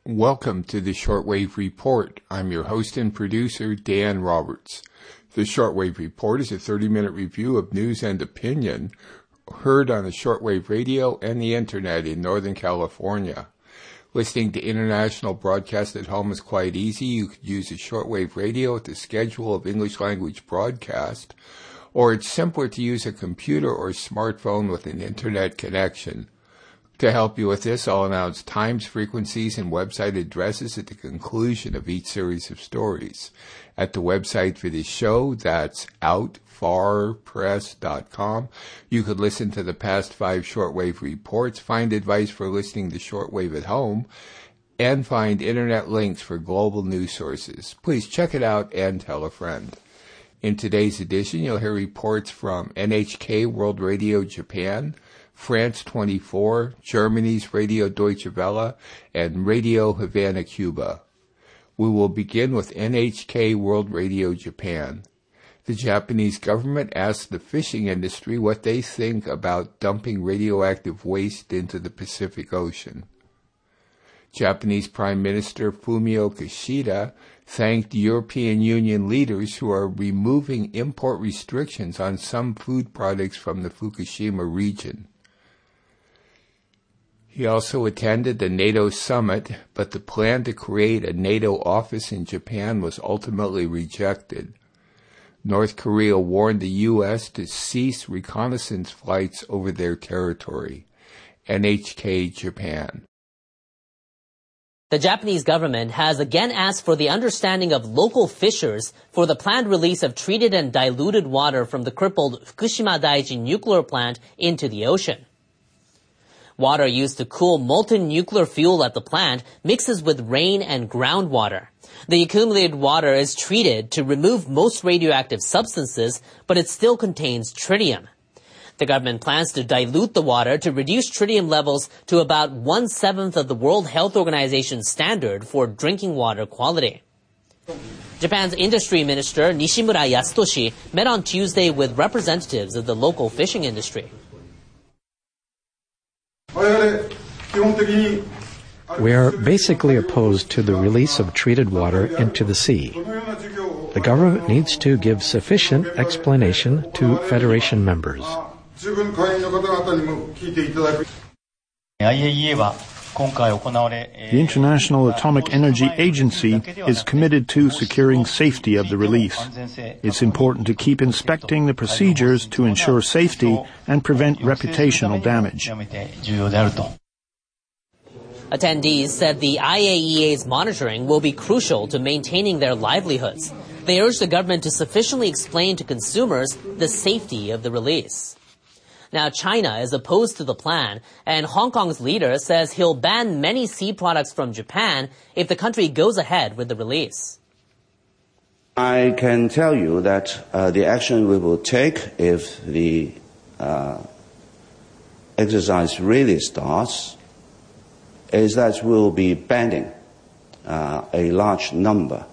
Welcome to the Shortwave Report. I'm your host and producer, Dan Roberts. The Shortwave Report is a 30-minute review of news and opinion heard on the shortwave radio and the internet in Northern California. Listening to international broadcasts at home is quite easy. You could use a shortwave radio with the schedule of English language broadcast, or it's simpler to use a computer or smartphone with an internet connection. To help you with this, I'll announce times, frequencies, and website addresses at the conclusion of each series of stories. At the website for this show, that's outfarpress.com, you could listen to the past 5 shortwave reports, find advice for listening to shortwave at home, and find internet links for global news sources. Please check it out and tell a friend. In today's edition, you'll hear reports from NHK World Radio Japan, France 24, Germany's Radio Deutsche Welle, and Radio Havana, Cuba. We will begin with NHK World Radio Japan. The Japanese government asked the fishing industry what they think about dumping radioactive waste into the Pacific Ocean. Japanese Prime Minister Fumio Kishida thanked European Union leaders who are removing import restrictions on some food products from the Fukushima region. He also attended the NATO summit, but the plan to create a NATO office in Japan was ultimately rejected. North Korea warned the U.S. to cease reconnaissance flights over their territory. NHK Japan. The Japanese government has again asked for the understanding of local fishers for the planned release of treated and diluted water from the crippled Fukushima Daiichi nuclear plant into the ocean. Water used to cool molten nuclear fuel at the plant mixes with rain and groundwater. The accumulated water is treated to remove most radioactive substances, but it still contains tritium. The government plans to dilute the water to reduce tritium levels to about 1/7 of the World Health Organization standard for drinking water quality. Japan's industry minister Nishimura Yasutoshi met on Tuesday with representatives of the local fishing industry. We are basically opposed to the release of treated water into the sea. The government needs to give sufficient explanation to Federation members. The International Atomic Energy Agency is committed to securing safety of the release. It's important to keep inspecting the procedures to ensure safety and prevent reputational damage. Attendees said the IAEA's monitoring will be crucial to maintaining their livelihoods. They urged the government to sufficiently explain to consumers the safety of the release. Now, China is opposed to the plan, and Hong Kong's leader says he'll ban many sea products from Japan if the country goes ahead with the release. I can tell you that the action we will take if the exercise really starts is that we'll be banning a large number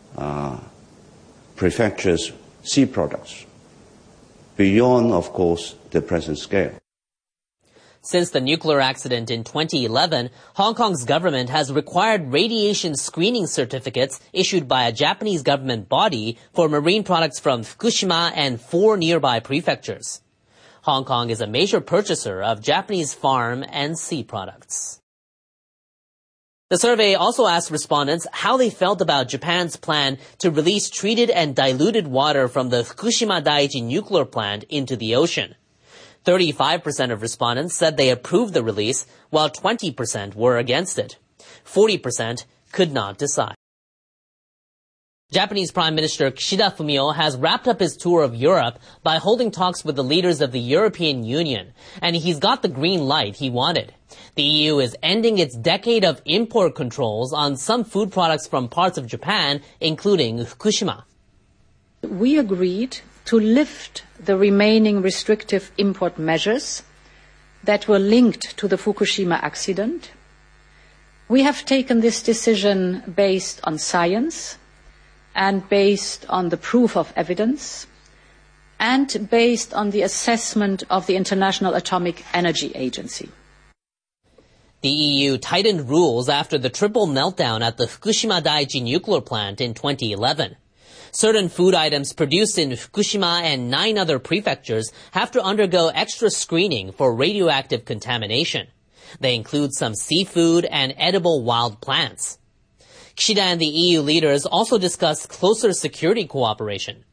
prefectures' sea products beyond, of course, the present scale. Since the nuclear accident in 2011, Hong Kong's government has required radiation screening certificates issued by a Japanese government body for marine products from Fukushima and 4 nearby prefectures. Hong Kong is a major purchaser of Japanese farm and sea products. The survey also asked respondents how they felt about Japan's plan to release treated and diluted water from the Fukushima Daiichi nuclear plant into the ocean. 35% of respondents said they approved the release, while 20% were against it. 40% could not decide. Japanese Prime Minister Kishida Fumio has wrapped up his tour of Europe by holding talks with the leaders of the European Union, and he's got the green light he wanted. The EU is ending its decade of import controls on some food products from parts of Japan, including Fukushima. We agreed to lift the remaining restrictive import measures that were linked to the Fukushima accident. We have taken this decision based on science and based on the proof of evidence and based on the assessment of the International Atomic Energy Agency. The EU tightened rules after the triple meltdown at the Fukushima Daiichi nuclear plant in 2011. Certain food items produced in Fukushima and 9 other prefectures have to undergo extra screening for radioactive contamination. They include some seafood and edible wild plants. Kishida and the EU leaders also discussed closer security cooperation.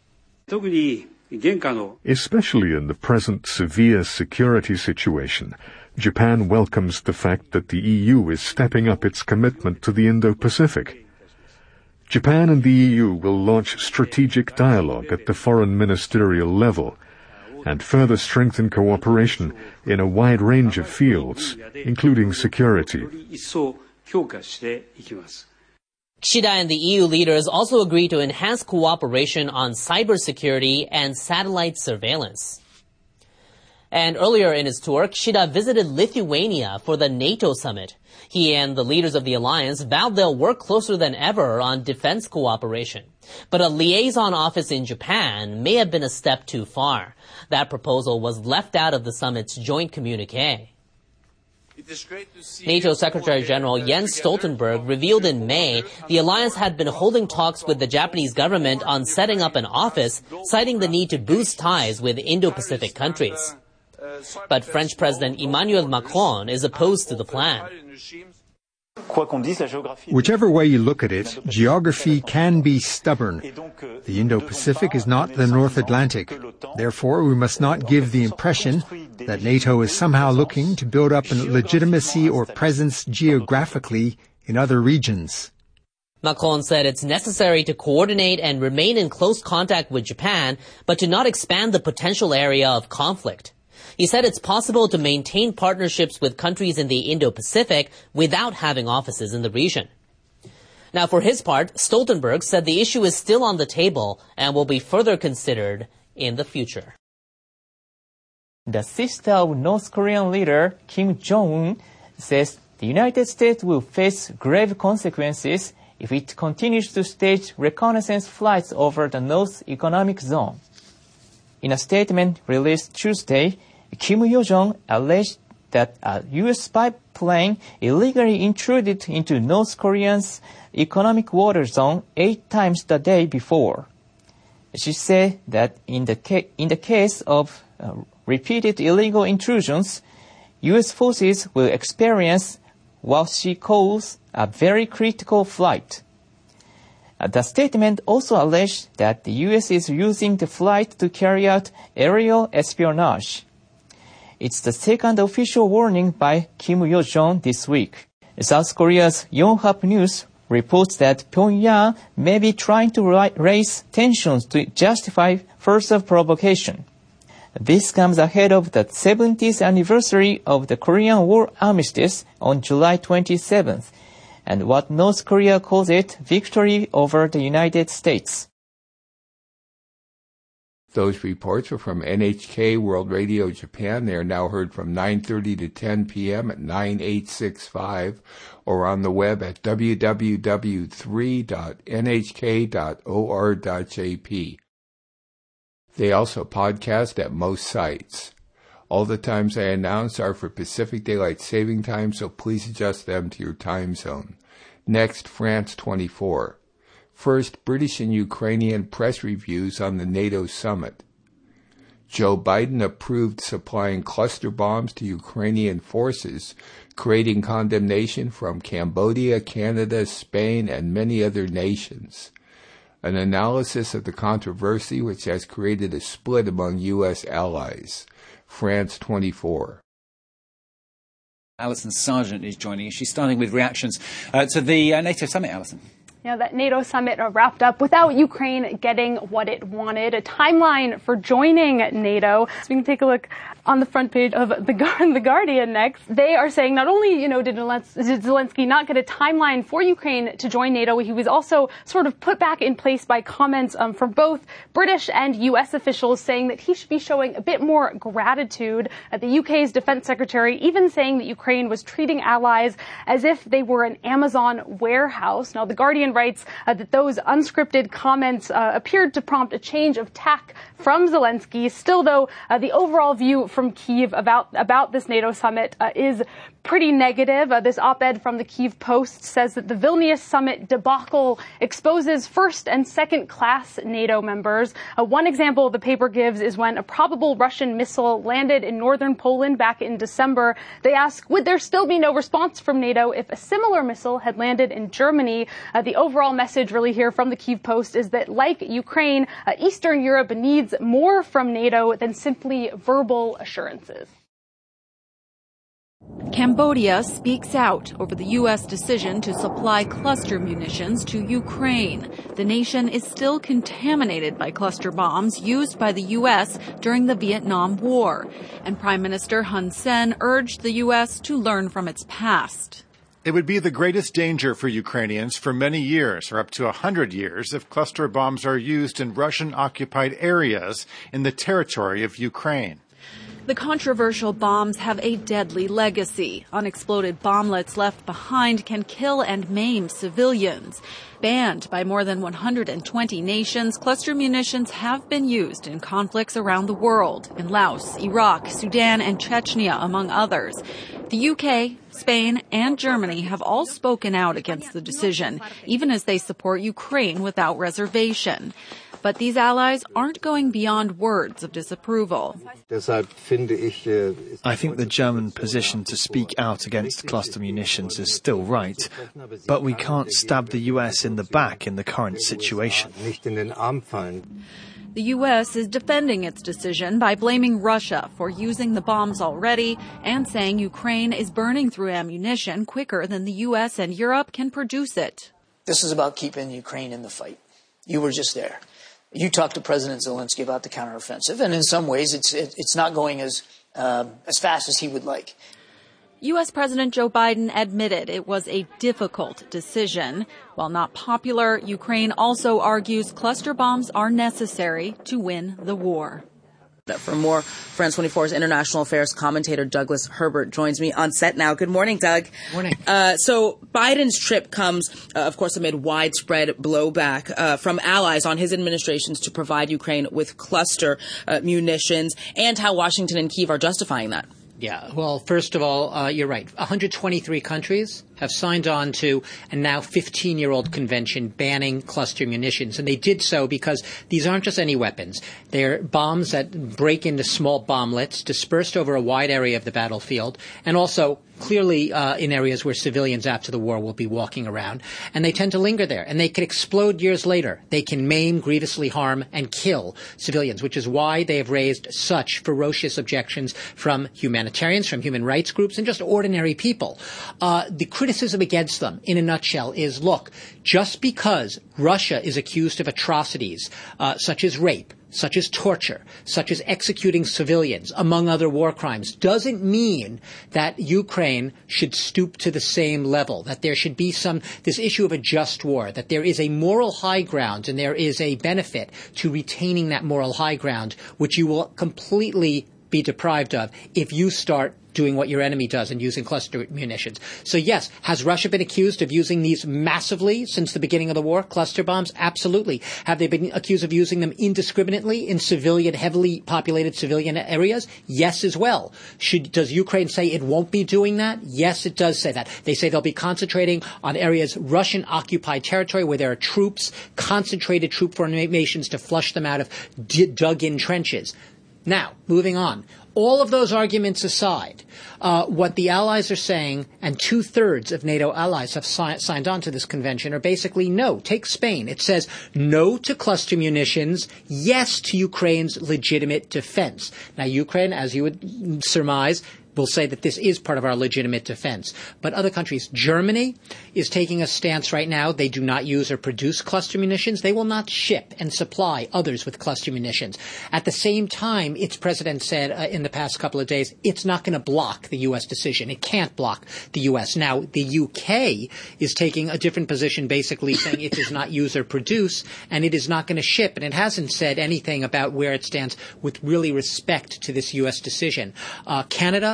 Especially in the present severe security situation, Japan welcomes the fact that the EU is stepping up its commitment to the Indo-Pacific. Japan and the EU will launch strategic dialogue at the foreign ministerial level and further strengthen cooperation in a wide range of fields, including security. Kishida and the EU leaders also agreed to enhance cooperation on cybersecurity and satellite surveillance. And earlier in his tour, Kishida visited Lithuania for the NATO summit. He and the leaders of the alliance vowed they'll work closer than ever on defense cooperation. But a liaison office in Japan may have been a step too far. That proposal was left out of the summit's joint communiqué. NATO Secretary General Jens Stoltenberg revealed in May the alliance had been holding talks with the Japanese government on setting up an office, citing the need to boost ties with Indo-Pacific countries. But French President Emmanuel Macron is opposed to the plan. Whichever way you look at it, geography can be stubborn. The Indo-Pacific is not the North Atlantic. Therefore, we must not give the impression that NATO is somehow looking to build up a legitimacy or presence geographically in other regions. Macron said it's necessary to coordinate and remain in close contact with Japan, but to not expand the potential area of conflict. He said it's possible to maintain partnerships with countries in the Indo-Pacific without having offices in the region. Now, for his part, Stoltenberg said the issue is still on the table and will be further considered in the future. The sister of North Korean leader Kim Jong-un says the United States will face grave consequences if it continues to stage reconnaissance flights over the North Economic Zone. In a statement released Tuesday, Kim Yo-jong alleged that a U.S. spy plane illegally intruded into North Korea's economic water zone 8 times the day before. She said that in the case of repeated illegal intrusions, U.S. forces will experience what she calls a very critical flight. The statement also alleged that the U.S. is using the flight to carry out aerial espionage. It's the second official warning by Kim Yo-jong this week. South Korea's Yonhap News reports that Pyongyang may be trying to raise tensions to justify further provocation. This comes ahead of the 70th anniversary of the Korean War armistice on July 27th, and what North Korea calls it victory over the United States. Those reports were from NHK World Radio Japan. They are now heard from 9:30 to 10 p.m. at 9865 or on the web at www.3.nhk.or.jp. They also podcast at most sites. All the times I announce are for Pacific Daylight Saving Time, so please adjust them to your time zone. Next, France 24. First, British and Ukrainian press reviews on the NATO summit. Joe Biden approved supplying cluster bombs to Ukrainian forces, creating condemnation from Cambodia, Canada, Spain, and many other nations. An analysis of the controversy which has created a split among U.S. allies. France 24. Alison Sargent is joining us. She's starting with reactions to the NATO summit, Alison. Yeah, that NATO summit wrapped up without Ukraine getting what it wanted, a timeline for joining NATO. So we can take a look on the front page of The Guardian next. They are saying not only, did Zelensky not get a timeline for Ukraine to join NATO, he was also sort of put back in place by comments from both British and U.S. officials saying that he should be showing a bit more gratitude. The UK's defense secretary even saying that Ukraine was treating allies as if they were an Amazon warehouse. Now, The Guardian writes that those unscripted comments appeared to prompt a change of tack from Zelensky. Still, though, the overall view from Kyiv about this NATO summit is pretty negative. This op-ed from the Kyiv Post says that the Vilnius summit debacle exposes first and second class NATO members. One example the paper gives is when a probable Russian missile landed in northern Poland back in December. They ask, would there still be no response from NATO if a similar missile had landed in Germany? The overall message really here from the Kyiv Post is that, like Ukraine, Eastern Europe needs more from NATO than simply verbal assurances. Cambodia speaks out over the U.S. decision to supply cluster munitions to Ukraine. The nation is still contaminated by cluster bombs used by the U.S. during the Vietnam War, and Prime Minister Hun Sen urged the U.S. to learn from its past. It would be the greatest danger for Ukrainians for many years, or up to 100 years, if cluster bombs are used in Russian-occupied areas in the territory of Ukraine. The controversial bombs have a deadly legacy. Unexploded bomblets left behind can kill and maim civilians. Banned by more than 120 nations, cluster munitions have been used in conflicts around the world, in Laos, Iraq, Sudan, and Chechnya, among others. The UK, Spain, and Germany have all spoken out against the decision, even as they support Ukraine without reservation. But these allies aren't going beyond words of disapproval. I think the German position to speak out against cluster munitions is still right, but we can't stab the US in the back in the current situation. The U.S. is defending its decision by blaming Russia for using the bombs already and saying Ukraine is burning through ammunition quicker than the U.S. and Europe can produce it. This is about keeping Ukraine in the fight. You were just there. You talked to President Zelensky about the counteroffensive, and in some ways it's not going as fast as he would like. U.S. President Joe Biden admitted it was a difficult decision. While not popular, Ukraine also argues cluster bombs are necessary to win the war. For more, France 24's international affairs commentator Douglas Herbert joins me on set now. Good morning, Doug. Morning. So Biden's trip comes, of course, amid widespread blowback from allies on his administrations to provide Ukraine with cluster munitions, and how Washington and Kyiv are justifying that. Yeah, well, first of all, you're right. 123 countries have signed on to a now 15-year-old convention banning cluster munitions. And they did so because these aren't just any weapons. They're bombs that break into small bomblets dispersed over a wide area of the battlefield, and also clearly in areas where civilians after the war will be walking around. And they tend to linger there. And they can explode years later. They can maim, grievously harm, and kill civilians, which is why they have raised such ferocious objections from humanitarians, from human rights groups, and just ordinary people. The criticism against them, in a nutshell, is, look, just because Russia is accused of atrocities such as rape, such as torture, such as executing civilians, among other war crimes, doesn't mean that Ukraine should stoop to the same level, that there should be this issue of a just war, that there is a moral high ground and there is a benefit to retaining that moral high ground, which you will completely be deprived of if you start doing what your enemy does and using cluster munitions. So yes, has Russia been accused of using these massively since the beginning of the war, cluster bombs? Absolutely. Have they been accused of using them indiscriminately in heavily populated civilian areas? Yes, as well. Does Ukraine say it won't be doing that? Yes, it does say that. They say they'll be concentrating on areas, Russian-occupied territory, where there are troops, concentrated troop formations to flush them out of dug-in trenches. Now, moving on. All of those arguments aside, what the allies are saying, and 2/3 of NATO allies have signed on to this convention, are basically no. Take Spain. It says no to cluster munitions, yes to Ukraine's legitimate defense. Now, Ukraine, as you would surmise, will say that this is part of our legitimate defense. But other countries, Germany is taking a stance right now. They do not use or produce cluster munitions. They will not ship and supply others with cluster munitions. At the same time, its president said in the past couple of days, it's not going to block the U.S. decision. It can't block the U.S. Now, the U.K. is taking a different position, basically saying it does not use or produce, and it is not going to ship. And it hasn't said anything about where it stands with really respect to this U.S. decision. Canada,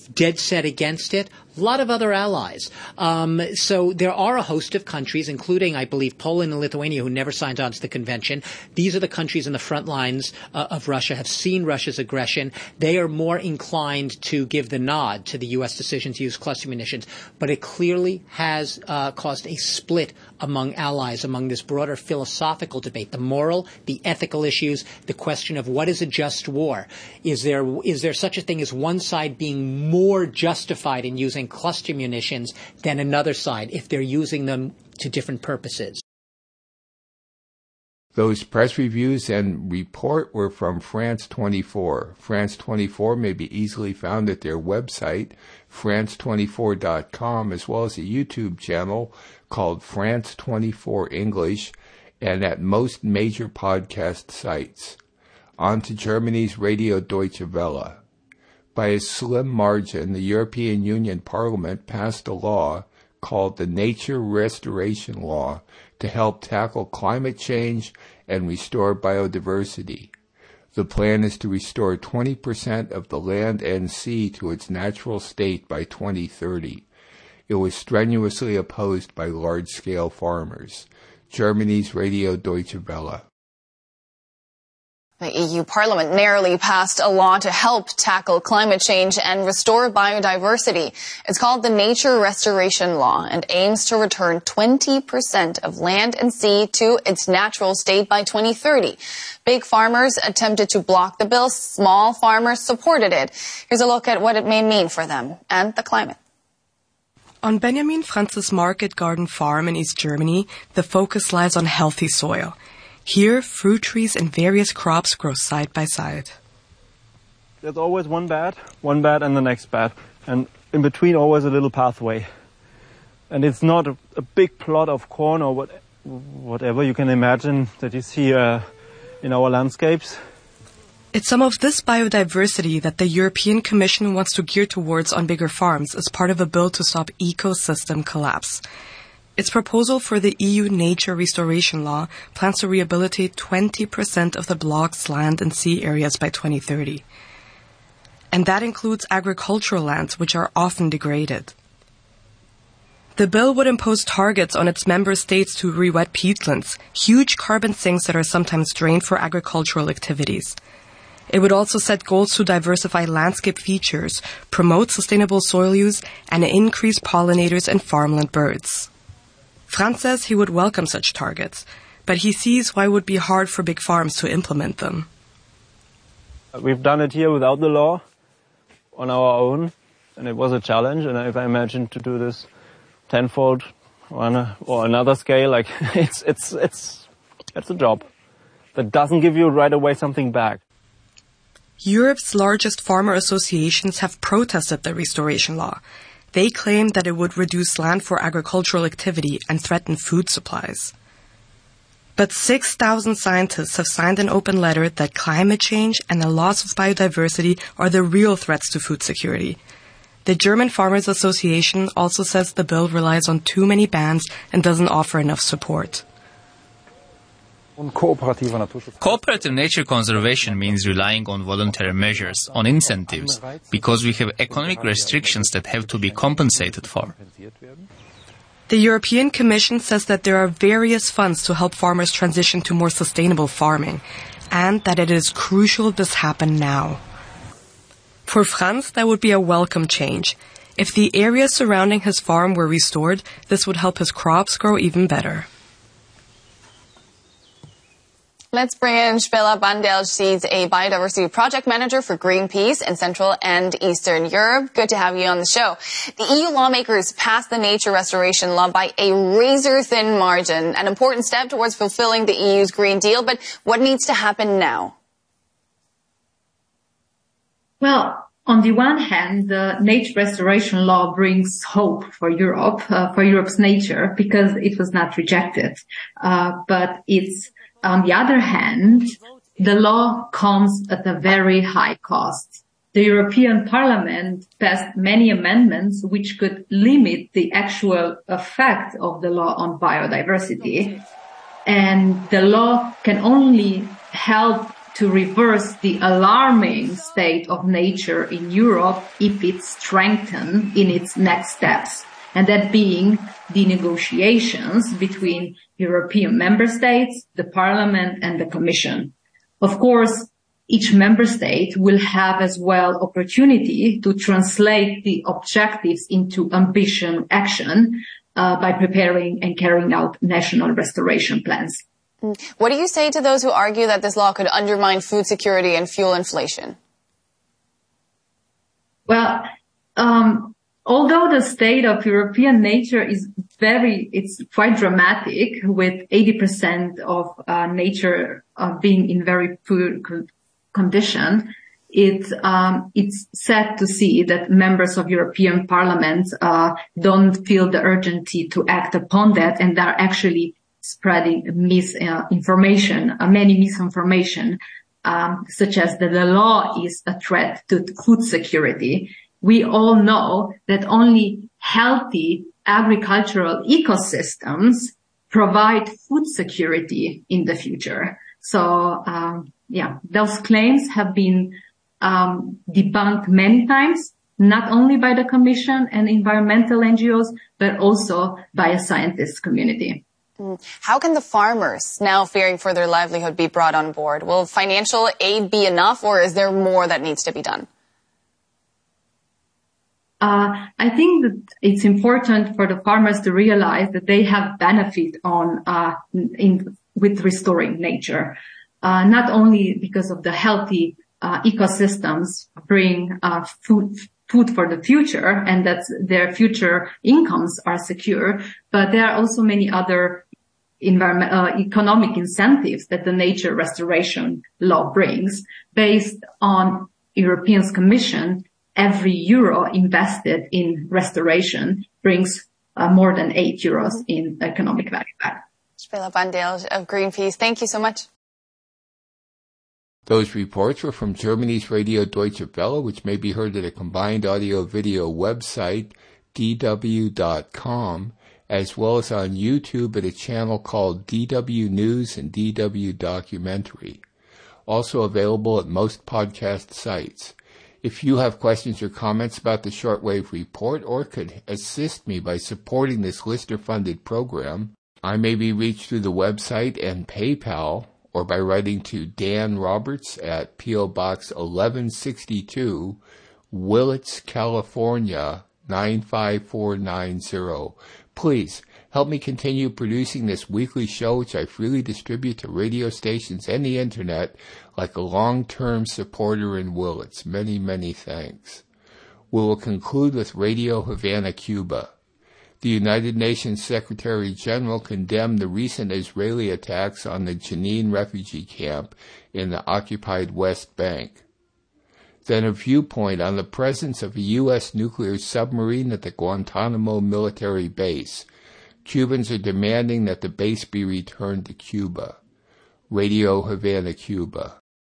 dead set against it? A lot of other allies. So there are a host of countries, including, I believe, Poland and Lithuania, who never signed on to the convention. These are the countries in the front lines of Russia, have seen Russia's aggression. They are more inclined to give the nod to the U.S. decision to use cluster munitions. But it clearly has caused a split among allies, among this broader philosophical debate, the moral, the ethical issues, the question of what is a just war. Is there such a thing as one side being more justified in using cluster munitions than another side if they're using them to different purposes? Those press reviews and report were from France 24. France 24 may be easily found at their website, france24.com, as well as a YouTube channel called France 24 English, and at most major podcast sites. On to Germany's Radio Deutsche Welle. By a slim margin, the European Union Parliament passed a law called the Nature Restoration Law to help tackle climate change and restore biodiversity. The plan is to restore 20% of the land and sea to its natural state by 2030. It was strenuously opposed by large-scale farmers. Germany's Radio Deutsche Welle. The EU Parliament narrowly passed a law to help tackle climate change and restore biodiversity. It's called the Nature Restoration Law and aims to return 20% of land and sea to its natural state by 2030. Big farmers attempted to block the bill. Small farmers supported it. Here's a look at what it may mean for them and the climate. On Benjamin Franz's Market Garden Farm in East Germany, the focus lies on healthy soil. Here, fruit trees and various crops grow side by side. There's always one bed and the next bed. And in between, always a little pathway. And it's not a big plot of corn or whatever you can imagine that you see in our landscapes. It's some of this biodiversity that the European Commission wants to gear towards on bigger farms as part of a bill to stop ecosystem collapse. Its proposal for the EU Nature Restoration Law plans to rehabilitate 20% of the bloc's land and sea areas by 2030. And that includes agricultural lands, which are often degraded. The bill would impose targets on its member states to re-wet peatlands, huge carbon sinks that are sometimes drained for agricultural activities. It would also set goals to diversify landscape features, promote sustainable soil use, and increase pollinators and farmland birds. Franz says he would welcome such targets, but he sees why it would be hard for big farms to implement them. We've done it here without the law, on our own, and it was a challenge. And if I imagine to do this tenfold or another scale, like it's a job that doesn't give you right away something back. Europe's largest farmer associations have protested the restoration law. They claim that it would reduce land for agricultural activity and threaten food supplies. But 6,000 scientists have signed an open letter that climate change and the loss of biodiversity are the real threats to food security. The German Farmers Association also says the bill relies on too many bans and doesn't offer enough support. Cooperative nature conservation means relying on voluntary measures, on incentives, because we have economic restrictions that have to be compensated for. The European Commission says that there are various funds to help farmers transition to more sustainable farming, and that it is crucial this happen now. For Franz, that would be a welcome change. If the areas surrounding his farm were restored, this would help his crops grow even better. Let's bring in Spela Bandel. She's a biodiversity project manager for Greenpeace in Central and Eastern Europe. Good to have you on the show. The EU lawmakers passed the Nature Restoration Law by a razor-thin margin, an important step towards fulfilling the EU's Green Deal. But what needs to happen now? Well, on the one hand, the Nature Restoration Law brings hope for Europe, for Europe's nature, because it was not rejected. But it's on the other hand, the law comes at a very high cost. The European Parliament passed many amendments which could limit the actual effect of the law on biodiversity. And the law can only help to reverse the alarming state of nature in Europe if it strengthens in its next steps, and that being the negotiations between European member states, the Parliament and the Commission. Of course, each member state will have as well opportunity to translate the objectives into ambition action by preparing and carrying out national restoration plans. What do you say to those who argue that this law could undermine food security and fuel inflation? Well, although the state of European nature is it's quite dramatic, with 80% of nature being in very poor condition, it's sad to see that members of European Parliament don't feel the urgency to act upon that, and are actually spreading misinformation, many misinformation, such as that the law is a threat to food security. We all know that only healthy agricultural ecosystems provide food security in the future. So, those claims have been debunked many times, not only by the Commission and environmental NGOs, but also by a scientist community. How can the farmers now fearing for their livelihood be brought on board? Will financial aid be enough, or is there more that needs to be done? I think that it's important for the farmers to realize that they have benefit with restoring nature, not only because of the healthy ecosystems bring food for the future, and that their future incomes are secure, but there are also many other economic incentives that the nature restoration law brings. Based on European Commission, every euro invested in restoration brings more than 8 euros in economic value back. Spela Bandel of Greenpeace, thank you so much. Those reports were from Germany's Radio Deutsche Welle, which may be heard at a combined audio-video website, dw.com, as well as on YouTube at a channel called DW News and DW Documentary. Also available at most podcast sites. If you have questions or comments about the Shortwave Report or could assist me by supporting this listener-funded program, I may be reached through the website and PayPal, or by writing to Dan Roberts at P.O. Box 1162, Willits, California, 95490. Please help me continue producing this weekly show, which I freely distribute to radio stations and the internet, like a long-term supporter in Willits. Many, many thanks. We will conclude with Radio Havana, Cuba. The United Nations Secretary General condemned the recent Israeli attacks on the Jenin refugee camp in the occupied West Bank. Then a viewpoint on the presence of a U.S. nuclear submarine at the Guantanamo military base. Cubans are demanding that the base be returned to Cuba. Radio Havana, Cuba.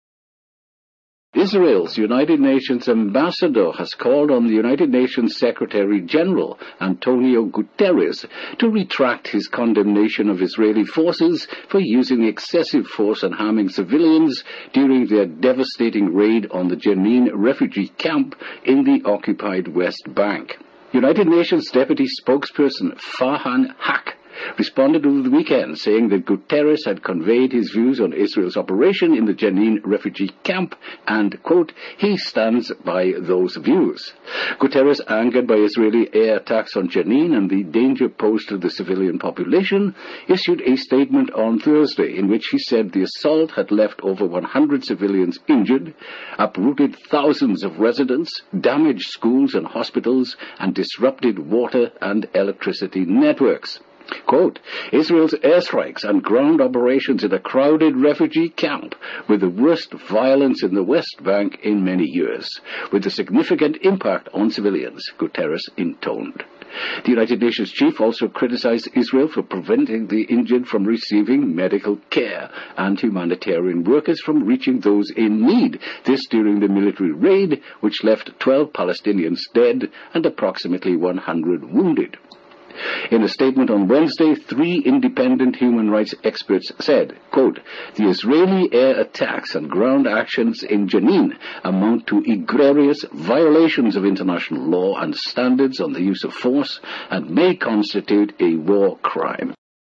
Israel's United Nations ambassador has called on the United Nations Secretary General, Antonio Guterres, to retract his condemnation of Israeli forces for using excessive force and harming civilians during their devastating raid on the Jenin refugee camp in the occupied West Bank. United Nations Deputy Spokesperson Farhan Haq responded over the weekend, saying that Guterres had conveyed his views on Israel's operation in the Jenin refugee camp and, quote, he stands by those views. Guterres, angered by Israeli air attacks on Jenin and the danger posed to the civilian population, issued a statement on Thursday in which he said the assault had left over 100 civilians injured, uprooted thousands of residents, damaged schools and hospitals, and disrupted water and electricity networks. Quote, Israel's airstrikes and ground operations in a crowded refugee camp with the worst violence in the West Bank in many years, with a significant impact on civilians, Guterres intoned. The United Nations chief also criticized Israel for preventing the injured from receiving medical care and humanitarian workers from reaching those in need, this during the military raid, which left 12 Palestinians dead and approximately 100 wounded. In a statement on Wednesday, 3 independent human rights experts said, quote, "The Israeli air attacks and ground actions in Jenin amount to egregious violations of international law and standards on the use of force and may constitute a war crime."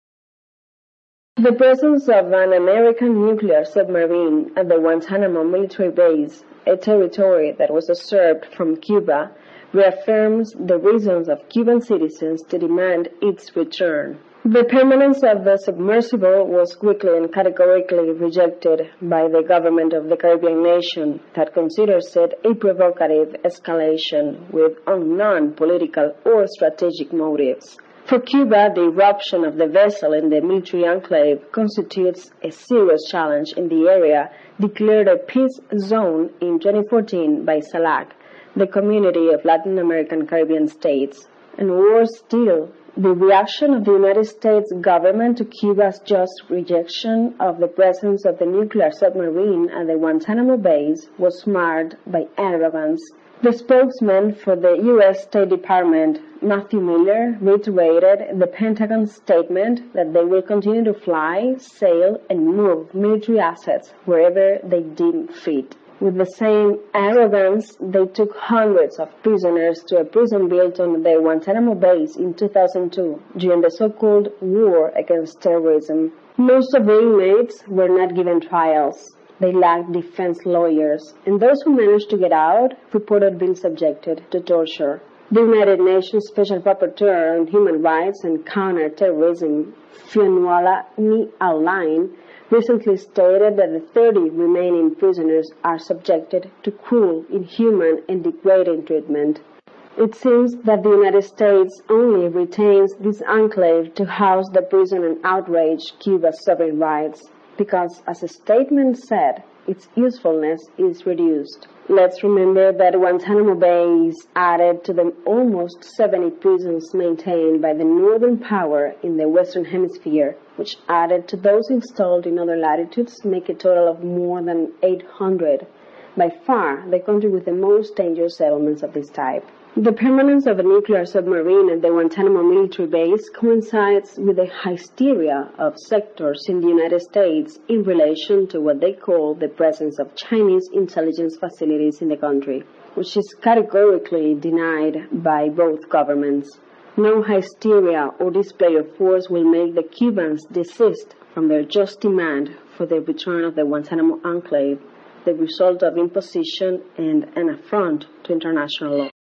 The presence of an American nuclear submarine at the Guantanamo military base, a territory that was usurped from Cuba, reaffirms the reasons of Cuban citizens to demand its return. The permanence of the submersible was quickly and categorically rejected by the government of the Caribbean nation that considers it a provocative escalation with unknown political or strategic motives. For Cuba, the eruption of the vessel in the military enclave constitutes a serious challenge in the area declared a peace zone in 2014 by CELAC, the Community of Latin American Caribbean States. And worse still, the reaction of the United States government to Cuba's just rejection of the presence of the nuclear submarine at the Guantanamo base was marred by arrogance. The spokesman for the U.S. State Department, Matthew Miller, reiterated the Pentagon's statement that they will continue to fly, sail, and move military assets wherever they deem fit. With the same arrogance, they took hundreds of prisoners to a prison built on the Guantanamo base in 2002 during the so-called War Against Terrorism. Most of the inmates were not given trials. They lacked defense lawyers, and those who managed to get out reported being subjected to torture. The United Nations Special Rapporteur on Human Rights and Counter-Terrorism, Fionnuala Ni Aulain, recently stated that the 30 remaining prisoners are subjected to cruel, inhuman, and degrading treatment. It seems that the United States only retains this enclave to house the prison and outrage Cuba's sovereign rights, because, as a statement said, its usefulness is reduced. Let's remember that Guantanamo Bay is added to the almost 70 prisons maintained by the Northern Power in the Western Hemisphere, which added to those installed in other latitudes make a total of more than 800. By far, the country with the most dangerous settlements of this type. The permanence of a nuclear submarine at the Guantanamo military base coincides with the hysteria of sectors in the United States in relation to what they call the presence of Chinese intelligence facilities in the country, which is categorically denied by both governments. No hysteria or display of force will make the Cubans desist from their just demand for the return of the Guantanamo enclave, the result of imposition and an affront to international law.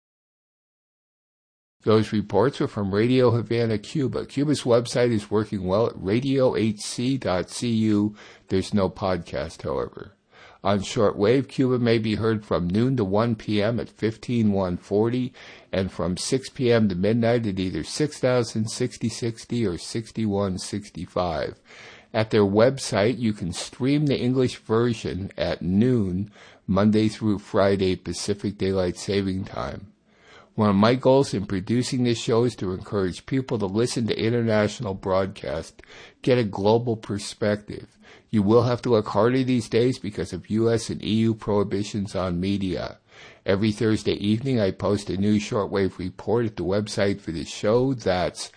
Those reports were from Radio Havana, Cuba. Cuba's website is working well at radiohc.cu. There's no podcast, however. On shortwave, Cuba may be heard from noon to 1 p.m. at 15140 and from 6 p.m. to midnight at either 6000, 6060, or 6165. At their website, you can stream the English version at noon, Monday through Friday, Pacific Daylight Saving Time. One of my goals in producing this show is to encourage people to listen to international broadcast, get a global perspective. You will have to look harder these days because of U.S. and EU prohibitions on media. Every Thursday evening, I post a new shortwave report at the website for this show. That's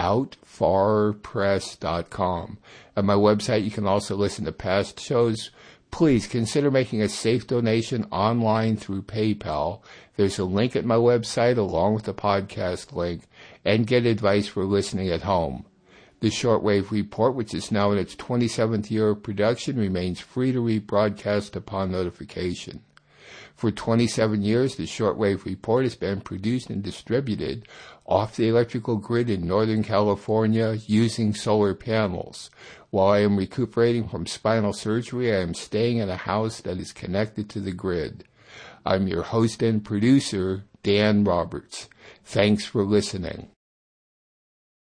outfarpress.com. At my website, you can also listen to past shows. Please consider making a safe donation online through PayPal. There's a link at my website along with the podcast link, and get advice for listening at home. The Shortwave Report, which is now in its 27th year of production, remains free to rebroadcast upon notification. For 27 years, the Shortwave Report has been produced and distributed off the electrical grid in Northern California using solar panels. While I am recuperating from spinal surgery, I am staying in a house that is connected to the grid. I'm your host and producer, Dan Roberts. Thanks for listening.